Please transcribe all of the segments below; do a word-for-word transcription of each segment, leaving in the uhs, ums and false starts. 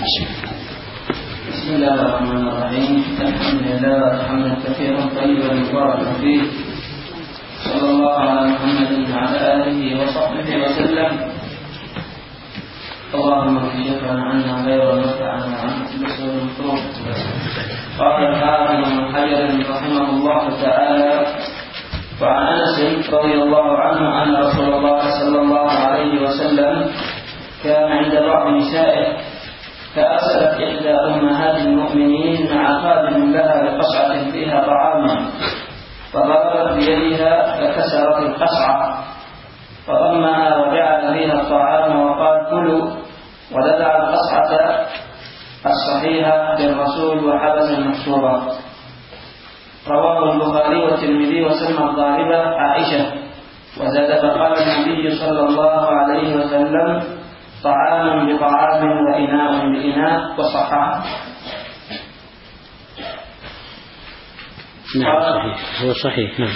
بسم الله الرحمن الرحيم. الحمد لله حمدا كثيرا طيبا مباركا فيه، صلى الله على محمد وعلى آله وصحبه وسلم. اللهم اغفر شكرا عنا غير نفعنا عن بسر المكروه. قال الحافظ ابن حجر رحمه الله تعالى: وعن انس رضي الله عنه ان رسول الله صلى الله عليه وسلم كان عند بعض نسائه فأرسلت إحدى أمهات المؤمنين مع خادم لها بقصعة فيها طعاما، فضربت بيدها فكسرت القصعة، فضمها وجعل فيها الطعام وقال: كلوا، ودفع القصعة الصحيحة للرسول وحبس المكسورة. رواه البخاري والترمذي وسمى الضاربة عائشة، وزاد فقال النبي صلى الله عليه وسلم: طعام بطعام وإناء بإناء، وصححه. نعم صحيح، هو صحيح. نعم.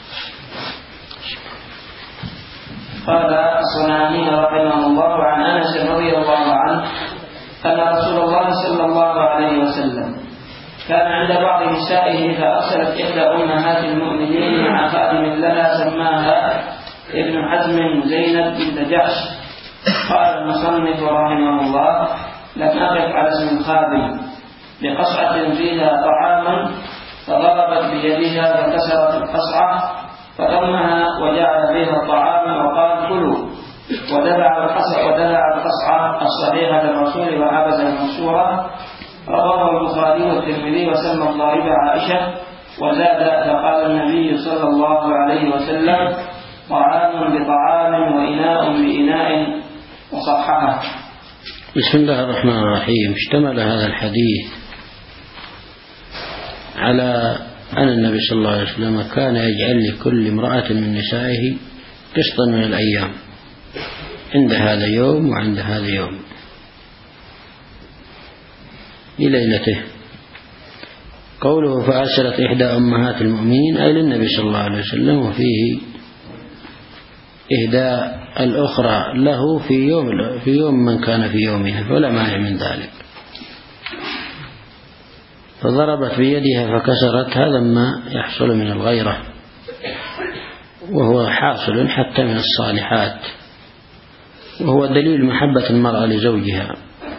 قال الصنعاني رحمه الله عن أنس رضي الله عنه أن رسول الله صلى الله عليه وسلم كان عند بعض نسائه فأرسلت إحدى أمهات المؤمنين مع خادم لها سماها ابن حزم زينب بنت جحش. قال المصنف رحمه الله: لم أقف على اسم الخادم بقصعة فيها طعاما، فضربت بيدها فكسرت القصعة، فضمها وجعل فيها الطعام وقال: كلوا، ودفع القصعة ودفع القصعة الصحيحة للرسول وحبس المكسورة. رواه البخاري والترمذي وسمى الضاربة عائشة، وزاد فقال النبي صلى الله عليه وسلم: طعام بطعام وإناء بإناء، وصححه. بسم الله الرحمن الرحيم. اشتمل هذا الحديث على أن النبي صلى الله عليه وسلم كان يجعل لكل امرأة من نسائه قسطا من الأيام، عند هذا يوم وعند هذا يوم لليلته. قوله فأرسلت إحدى أمهات المؤمنين أي للنبي صلى الله عليه وسلم، وفيه إهداء الأخرى له في يوم في يوم من كان في يومها، فلا مانع من ذلك. فضربت بيدها فكسرت، هذا ما يحصل من الغيرة، وهو حاصل حتى من الصالحات، وهو دليل محبة المرأة لزوجها.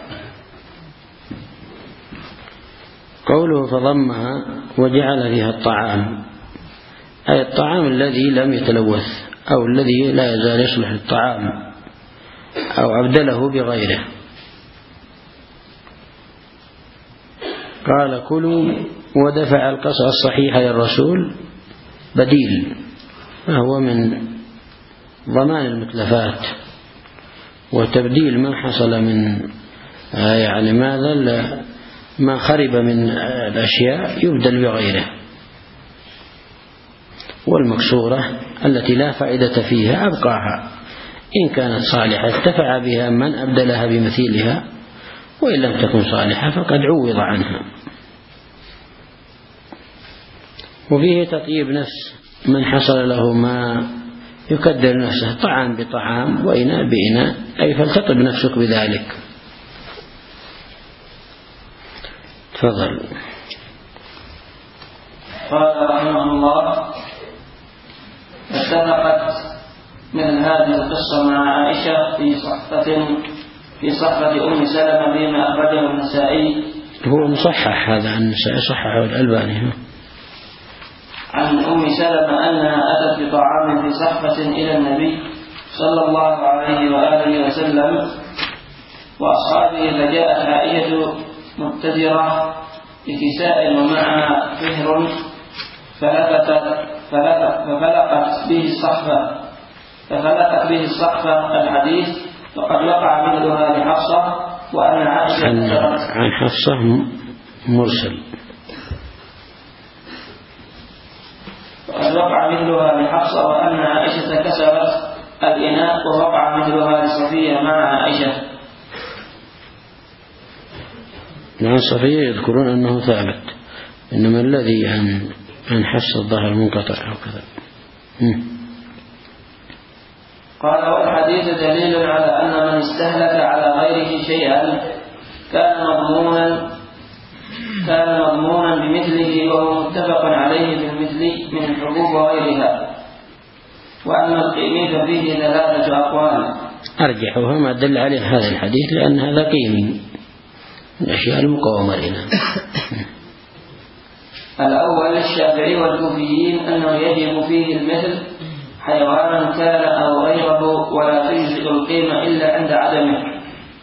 قوله فضمها وجعل فيها الطعام أي الطعام الذي لم يتلوث أو الذي لا يزال يصلح للطعام، أو أبدله بغيره. قال: كلوا، ودفع القصعة الصحيحة للرسول بديل، فهو من ضمان المتلفات وتبديل ما حصل من يعني ماذا ما خرب من الأشياء يبدل بغيره. والمكسورة التي لا فائدة فيها أبقاها، إن كانت صالحة انتفع بها من أبدلها بمثيلها، وإن لم تكن صالحة فقد عوض عنها. وفيه تطيب نفس من حصل له ما يكدر نفسه، طعام بطعام وإناء بإناء، أي فلتطب نفسك بذلك. تفضل. قال رحمه الله: اتفقت مثل هذه القصة مع عائشة في صحفة في صحفة أم سلمة بما أخرجه النسائي. هو مصحح هذا عن النسائي، صححه الألباني. عن أم سلمة أنها أتت بطعام في صحفة إلى النبي صلى الله عليه وآله وسلم وأصحابه، فجاءت عائشة مبتدرة بكساء ومعها فهر، فلقت ففلقت به الصحفة ففلقت به الصحفة الحديث، وقد وقع مثلها لحفصة وأن عائشة عن, عن حفصة مرسل وقد وقع مثلها لحفصة وأن عائشة كسرت الإناء، ووقع مثلها لصفية مع عائشة. عن صفية يذكرون أنه ثابت، إنما الذي عن عن حفص الظهر منقطع أو كذا. قال: والحديث دليل على أن من استهلك على غيره شيئا كان مضمونا كان مضمونا بمثله وهو متفق عليه بالمثل من الحبوب وغيرها. وأما القيمي ففيه ثلاثة أقوال أرجحها ما دل عليه هذا الحديث لأن هذا قيمي من الأشياء المقومة لنا. الأول الشافعي والكوفيين أنه يجب فيه المثل حيوانا كان أو غيره ولا تجزئ القيمة إلا عند عدمه.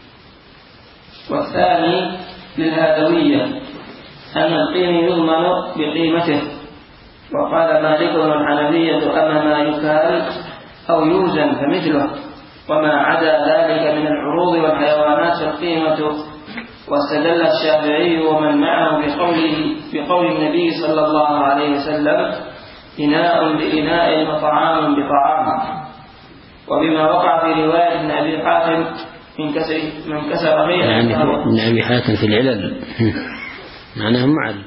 والثاني للهادوية أن القيم يضمن بقيمته. وقال مالك والحنفية أما ما يكال أو يوزن فمثله وما عدا ذلك من العروض والحيوانات القيمة. واستدل الشافعي ومن معه بقوله بقول النبي صلى الله عليه وسلم إناء بإناء وطعام بطعام، وبما وقع في رواية ابن أبي حاتم من كسر من كسر غيره يعني ابن أبي حاتم في العلل معناه معل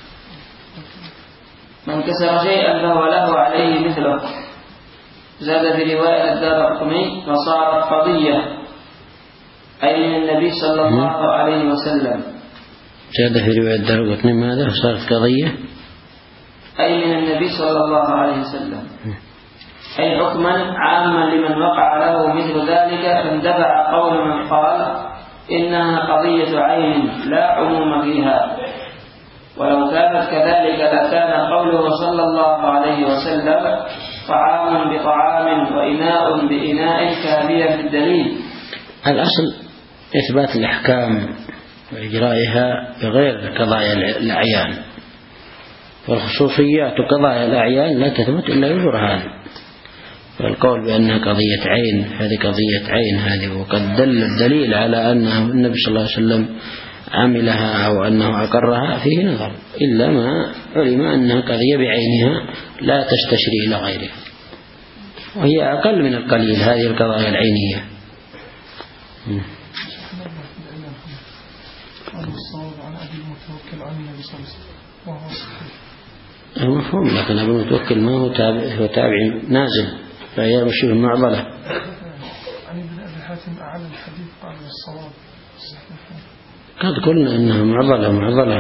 من كسر شيئا فهو له عليه مثله. زاد في رواية الدارقطني فصارت قضية أي من النبي صلى الله عليه وسلم. زاد في رواية الدارقطني ماذا؟ صارت قضية أي من النبي صلى الله عليه وسلم، أي حكما عاما لمن وقع له مثل ذلك، فاندفع قول من قال إنها قضية عين لا عموم فيها. ولو كانت كذلك لكان قوله صلى الله عليه وسلم طعام بطعام وإناء بإناء كافيا بالدليل. الأصل إثبات الأحكام وإجرائها بغير قضايا الأعيان، والخصوصيات وقضايا الأعيان لا تثبت إلا بالبرهان. والقول بأنها قضية عين هذه قضية عين هذه، وقد دل الدليل على أن النبي صلى الله عليه وسلم عملها أو أنه أقرها فيه نظر، إلا ما علم أنها قضية بعينها لا تستشري إلى غيرها، وهي أقل من القليل هذه القضايا العينية. مفهوم، لكن أبو المتوكل ما هو تابع، هو تابع نازل فهي مشي المعضلة. عن ابن أبي حاتم أعلى الحديث قال الصواب قد قلنا إنها معضلة معضلة.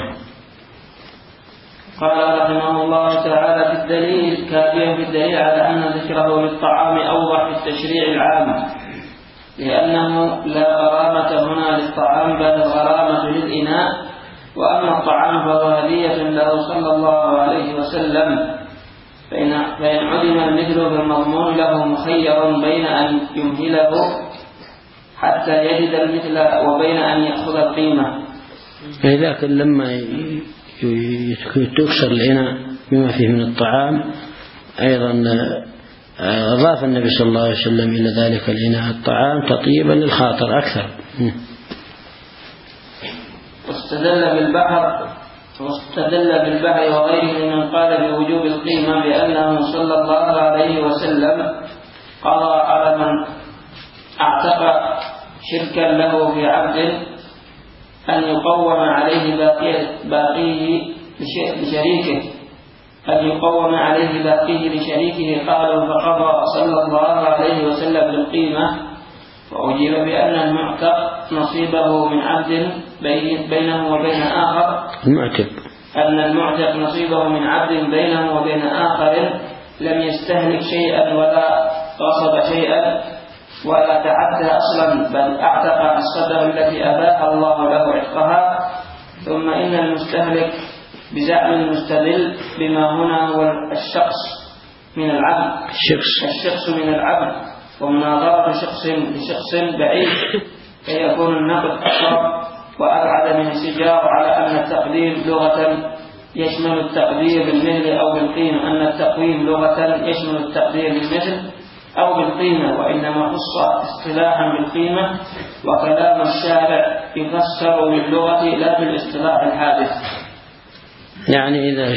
قال رحمه الله تعالى في الدليل كافيا في الدليل على أن ذكره للطعام أوضح في التشريع العام، لأنه لا غرامة هنا للطعام بل الغرامة للإناء. وأما الطعام فهو هدية له صلى الله عليه وسلم، فإن عدم المثل فالمضمون له مخير بين أن يمهله حتى يجد المثل وبين أن يأخذ القيمة. لكن لما تكسر الإناء بما فيه من الطعام أيضا أضاف النبي صلى الله عليه وسلم إلى ذلك الإناء الطعام تطيبا للخاطر أكثر. واستدل بالبحر واستدل بالبحر وغيره من قال بوجوب القيمة بأنه صلى الله عليه وسلم قضى على من اعتق شركا له في عبد أن يقوم عليه باقيه لشريكه أن يقوم عليه باقيه لشريكه. قالوا فقضى صلى الله عليه وسلم بالقيمة، وأجيب بأن المعتق نصيبه من عبد بينه وبين آخر المعتق أن المعتق نصيبه من عبد بينه وبين آخر لم يستهلك شيئا ولا غصب شيئا ولا تعدى أصلا، بل أعتق نصفته التي أباح الله له عتقها. ثم إن المستهلك بزعم المستدل بما هنا هو الشخص من العبد الشخص, الشخص من العبد، ومناظرة شخص لشخص بعيد فيكون النقد أقرب وأبعد من السجار على أن التقدير لغة يشمل التقدير بالمثل أو بالقيمة، أن التقويم لغة يشمل التقدير بالمثل أو بالقيمة، وإنما خص اصطلاحا بالقيمة، وكلام الشارع يفسر باللغة لا بالاصطلاح الحادث. يعني إذا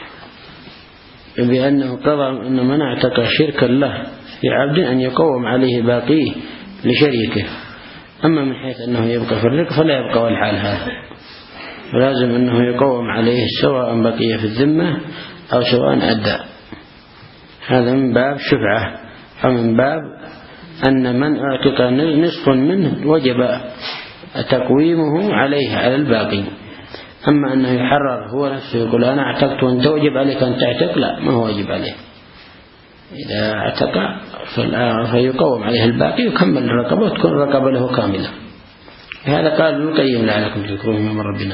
بأنه قضى أن من اعتق شركا له في عبد أن يقوم عليه باقيه لشريكه، أما من حيث أنه يبقى في الرق فلا يبقى والحال هذا، فلازم أنه يقوم عليه سواء بقي في الذمة أو سواء أدى. هذا من باب شفعة، أو من باب أن من اعتق نصف منه وجب تقويمه عليه على الباقي. أما أنه يحرر هو نفسه يقول أنا اعتقت وأنت وجب عليك أن تعتق، لا، ما هو واجب عليه. إذا اعتق فيقوم عليه الباقي ويكمل الرقبة وتكون الرقبة له كاملة. هذا قال ابن القيم لعلكم تذكرون من ربنا.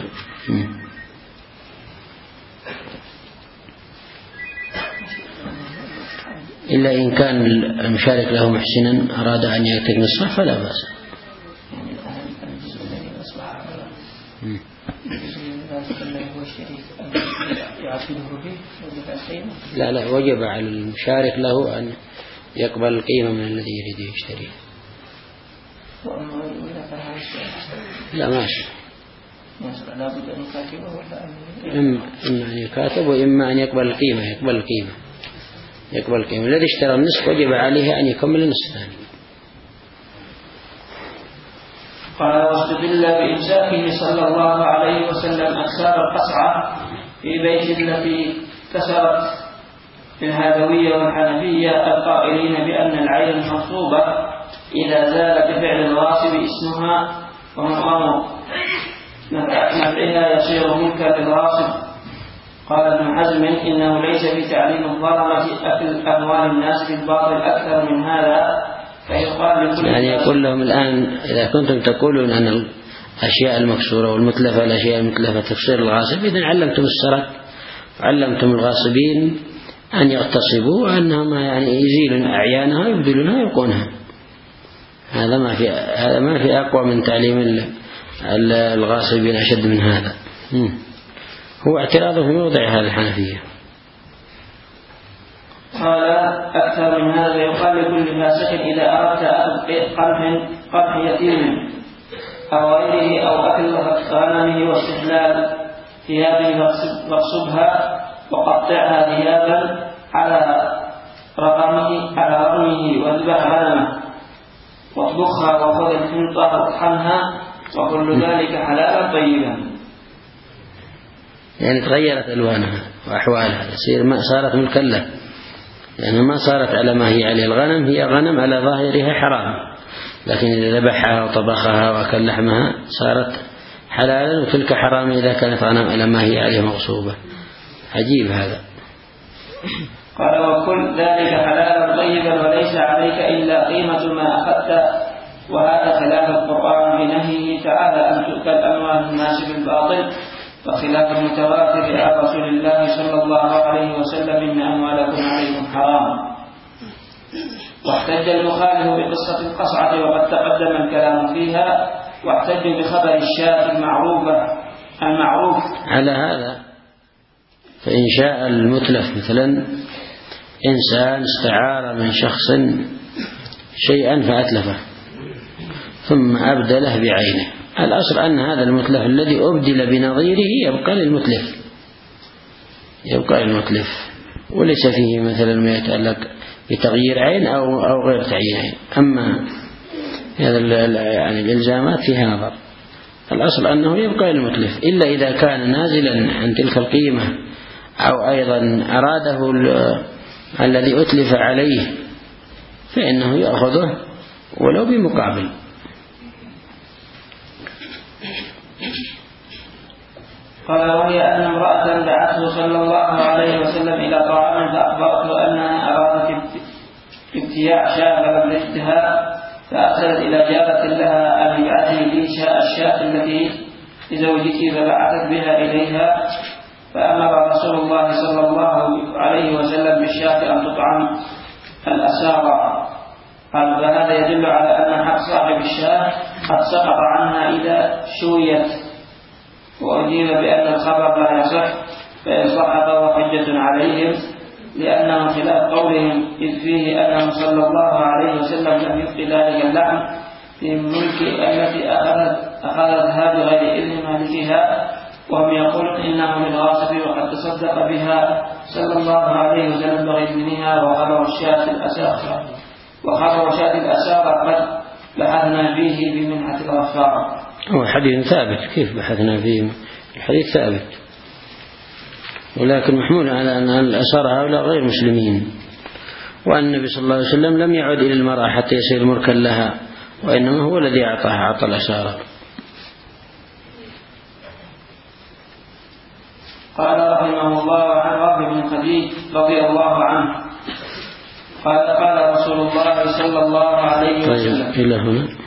إلا إن كان المشارك له محسنا أراد أن يعتق نصفه فلا بأس. لا لا، وجب على المشارك له أن يقبل القيمة من الذي يريد يشتريه. لا ماشي، إما أن يكاتب وإما أن يقبل القيمة. يقبل القيمة يقبل القيمة الذي اشترى النصف وجب عليه أن يكمل النصف الثاني. قال واستدل بإمساكه صلى الله عليه وسلم أكثار القصعة في بيت التي كسرت الهادوية والحنفية القائلين بأن العين المنصوبة إذا زال بفعل الغاصب اسمها ومقام نفعها يصير ملكا للغاصب. قال ابن حزم إنه ليس في تعليم الظلمة أكل أموال الناس بالباطل أكثر من هذا، فيقال لكل يعني يقول لهم الآن إذا كنتم تقولون أن الأشياء المكسورة والمتلفة الأشياء المتلفة تفسير الغاصب، إذن علمتم السرق وعلمتم الغاصبين أن يغتصبوا وأنهم يعني يزيلون أعيانها يبدلونها يبقونها. هذا ما في هذا ما في أقوى من تعليم الغاصبين أشد من هذا. هو اعتراضه في موضع هذا الحنفية. قال أكثر من هذا يقال لكل فاسق إذا أردت أخذ قمح قمح يتيم أو غيره أو أكل غنمه واستحلال ثيابه فاغصبها وقطعها ثيابا على رقمه على رقمه واذبح غنمه واطبخها وخذ الحنطة واطحنها وكل ذلك حلالا طيبا. يعني تغيرت ألوانها وأحوالها، يصير ما صارت ملكا له، لأنها ما صارت على ما هي عليه. الغنم هي غنم على ظاهرها حرام، لكن إذا ذبحها وطبخها وأكل لحمها صارت حلالا، وتلك حرام إذا كانت غنم على ما هي عليه مغصوبة. عجيب هذا. قال وكل ذلك حلالا طيبا وليس عليك إلا قيمة ما أخذت، وهذا خلاف القرآن بنهيه تعالى أن تؤكل أموال الناس بالباطل، وخلاف المتواتر عن رسول الله صلى الله عليه وسلم إن أموالكم عليكم حرام. واحتج المخالف بقصة القصعة وقد تقدم الكلام فيها، واحتج بخبر الشاة المعروفة المعروف على هذا. فإن شاء المتلف مثلا إنسان استعار من شخص شيئا فأتلفه ثم أبدله بعينه، الأصل أن هذا المتلف الذي أبدل بنظيره يبقى للمتلف يبقى للمتلف وليس فيه مثلا ما يتعلق بتغيير عين أو أو غير تعيين عين. أما هذا يعني الإلزامات فيها نظر. الأصل أنه يبقى للمتلف إلا إذا كان نازلا عن تلك القيمة أو أيضا أراده الذي أتلف عليه فإنه يأخذه ولو بمقابل. قال وهي أن امرأة دعته صلى الله عليه وسلم إلى طعام فأخبرته أنها أرادت ابتياع شاة فبلغتها، فأرسلت إلى جارة لها أن يبعثي لي الشاة التي لزوجك، فبعثت بها إليها، فأمر رسول الله صلى الله عليه وسلم بالشاة أن تطعم الأسارى. قال فهذا يدل على أن حق صاحب الشاة قد سقط عنها إذا شويت. وأجيب بأن الخبر لا يصح، فإن صح فهو حجة عليهم، لأنه خلاف قولهم إذ فيه أنه صلى الله عليه وسلم لم يبق ذلك اللحم في الملك التي أخذت أخذتها بغير إذن مالكها، وهم يقولون إنه للغاصب وقد تصدق بها صلى الله عليه وسلم بغير إذنها. وخبر الشاة الأسارة وخبر شاة الأسارة قد بحثنا فيه بمنحة الغفار. هو حديث ثابت، كيف بحثنا فيه؟ الحديث ثابت، ولكن محمول على أن الأسارة هؤلاء غير مسلمين، وأن النبي صلى الله عليه وسلم لم يعد إلى المرأة حتى يصير مركا لها، وإنما هو الذي أعطاها أعطى الأسارة. قال رحمه الله عن رافع بن خديج رضي الله عنه قال قال رسول الله صلى الله عليه وسلم. طيب إلى هنا.